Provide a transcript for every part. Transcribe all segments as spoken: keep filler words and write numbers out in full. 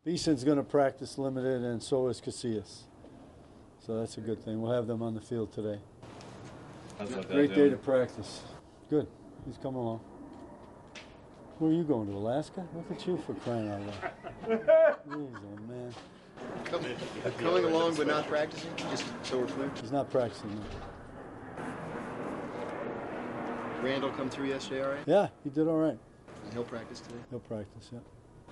Beeson's going to practice limited, and so is Casillas. So that's a good thing. We'll have them on the field today. How's that Great doing? day to practice. Good. He's coming along. Where are you going, to Alaska? Look at you for crying out loud. Jeez, oh man. Coming, coming along but not practicing, just so we're clear. He's not practicing now. Randall come through yesterday, all right? Yeah, he did all right. And he'll practice today? He'll practice, yeah.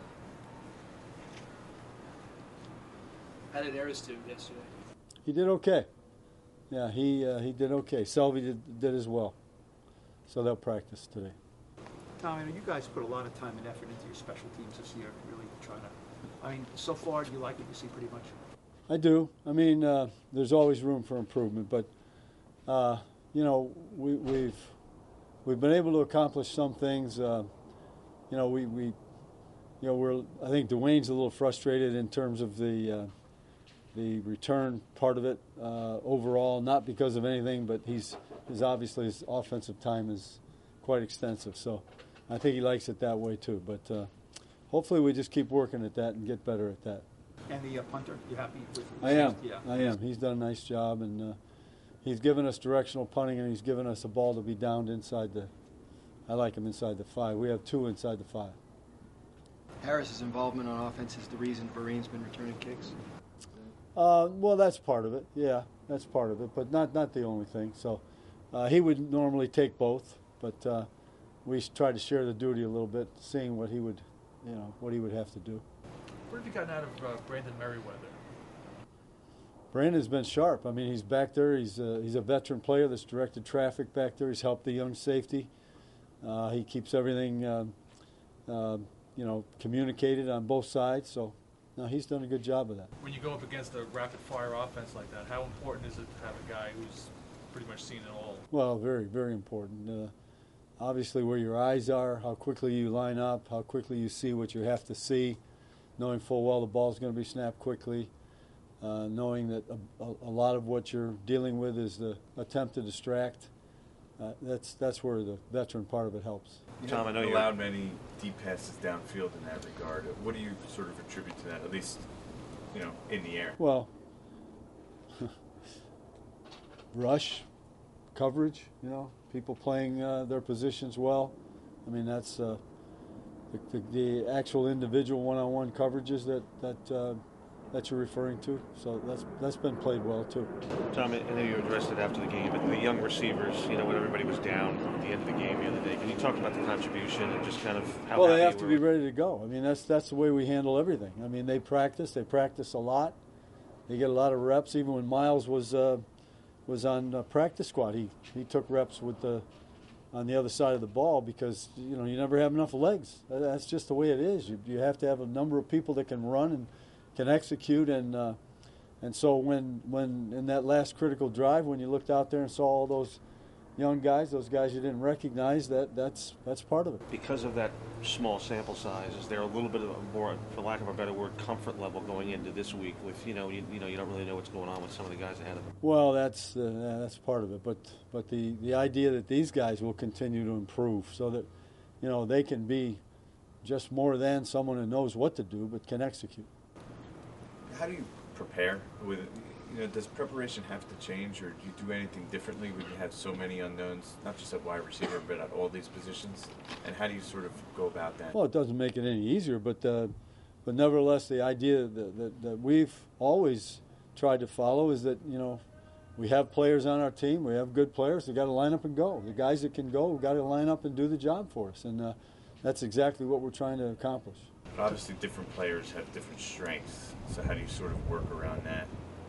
How did Harris do yesterday? He did okay. Yeah, he uh, he did okay. Selvey did, did as well. So they'll practice today. Tom, I know you guys put a lot of time and effort into your special teams this year, really trying to. I mean, so far, do you like what you see pretty much? I do. I mean, uh, there's always room for improvement, but uh, you know, we, we've we've been able to accomplish some things. Uh, you know, we, we you know we're. I think Dwayne's a little frustrated in terms of the uh, the return part of it uh, overall, not because of anything, but he's his obviously his offensive time is quite extensive. So I think he likes it that way too. But uh, hopefully we just keep working at that and get better at that. And the uh, punter, you happy with? I am. Yeah. I am. He's done a nice job, and uh, he's given us directional punting, and he's given us a ball to be downed inside the. I like him inside the five. We have two inside the five. Harris's involvement on offense is the reason Vereen's been returning kicks? Uh, well, that's part of it. Yeah, that's part of it, but not not the only thing. So uh, he would normally take both, but uh, we tried to share the duty a little bit, seeing what he would, you know, what he would have to do. What have you gotten out of uh, Brandon Merriweather? Brandon's been sharp. I mean, he's back there. He's a, he's a veteran player that's directed traffic back there. He's helped the young safety. Uh, he keeps everything, uh, uh, you know, communicated on both sides. So, no, he's done a good job of that. When you go up against a rapid-fire offense like that, how important is it to have a guy who's pretty much seen it all? Well, very, very important. Uh, obviously, where your eyes are, how quickly you line up, how quickly you see what you have to see, knowing full well the ball's going to be snapped quickly, uh, knowing that a, a, a lot of what you're dealing with is the attempt to distract. Uh, that's that's where the veteran part of it helps. You Tom, I know you allowed many deep passes downfield in that regard. What do you sort of attribute to that, at least, you know, in the air? Well, rush, coverage, you know, people playing uh, their positions well. I mean, that's uh, the, the, the actual individual one-on-one coverages that that uh, that you're referring to. So that's that's been played well too. Tom, I know you addressed it after the game, but the young receivers, you know, when everybody was down at the end of the game the other day, can you talk about the contribution and just kind of how? Well, they have you to were? be ready to go. I mean, that's that's the way we handle everything. I mean, they practice. They practice a lot. They get a lot of reps. Even when Miles was uh, was on uh, practice squad, he he took reps with the on the other side of the ball because you know you never have enough legs. That's just the way it is. You you have to have a number of people that can run and can execute, and uh, and so when when in that last critical drive, when you looked out there and saw all those young guys, those guys you didn't recognize, that that's that's part of it. Because of that small sample size, is there a little bit of a more, for lack of a better word, comfort level going into this week with you know you, you know you don't really know what's going on with some of the guys ahead of them? Well, that's uh, yeah, that's part of it, but but the the idea that these guys will continue to improve so that you know they can be just more than someone who knows what to do but can execute. How do you prepare with it? You know, does preparation have to change, or do you do anything differently when you have so many unknowns, not just at wide receiver, but at all these positions? And how do you sort of go about that? Well, it doesn't make it any easier, but uh, but nevertheless, the idea that, that, that we've always tried to follow is that, you know, we have players on our team, we have good players, they've got to line up and go. The guys that can go, we've got to line up and do the job for us, and uh, that's exactly what we're trying to accomplish. But obviously, different players have different strengths, so how do you sort of work around that?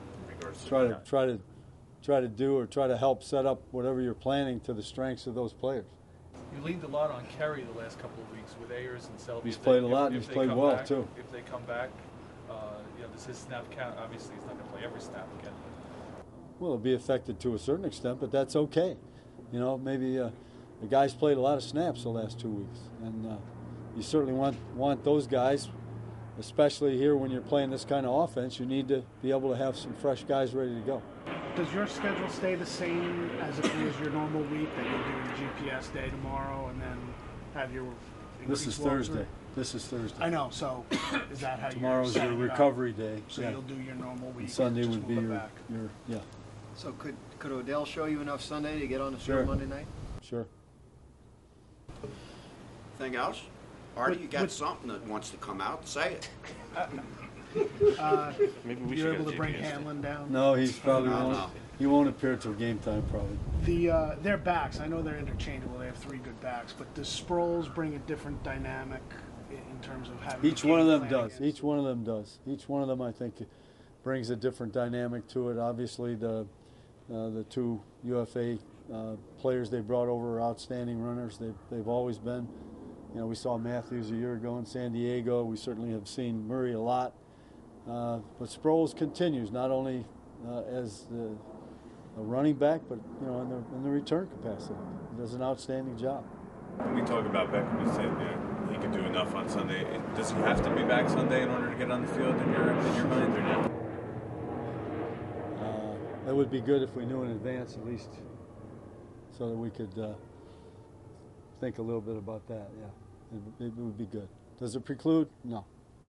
Try to try to try to do or try to help set up whatever you're planning to the strengths of those players. You leaned a lot on Kerry the last couple of weeks with Ayers and Selby. He's played a lot and he's played well back, too. If they come back, uh, you know, does his snap count? Obviously, he's not going to play every snap again. Well, it'll be affected to a certain extent, but that's okay. You know, maybe uh, the guys played a lot of snaps the last two weeks, and uh, you certainly want want those guys. Especially here when you're playing this kind of offense, you need to be able to have some fresh guys ready to go. Does your schedule stay the same as it was your normal week, that you'll do your G P S day tomorrow and then have your This is walkthrough? Thursday. This is Thursday. I know, so is that how you're Tomorrow's your setting it up? recovery day. So yeah. you'll do your normal week. And Sunday just would be move it your, back. your, yeah, So could, could Odell show you enough Sunday to get on the Sure. field Monday night? sure. Thing else? Artie, What- you got what- something that wants to come out, say it. Uh, Maybe we you're should able get to a bring G P S thing. Hamlin down. No, he's probably No, won't. no. He won't appear till game time, probably. The uh, their backs. I know they're interchangeable. They have three good backs, but does Sproles bring a different dynamic i- in terms of having? Each a one of game them plan does. against- Each one of them does. Each one of them, I think, brings a different dynamic to it. Obviously, the uh, the two U F A uh, players they brought over are outstanding runners. They've they've always been. You know, we saw Matthews a year ago in San Diego. We certainly have seen Murray a lot. Uh, but Sproles continues not only uh, as the a running back, but you know, in the in the return capacity, he does an outstanding job. When we talk about Beckham, you said you know, he could do enough on Sunday. Does he have to be back Sunday in order to get on the field in your in your mind, or not? Uh, it would be good if we knew in advance, at least, so that we could uh, think a little bit about that. Yeah, it, it would be good. Does it preclude? No.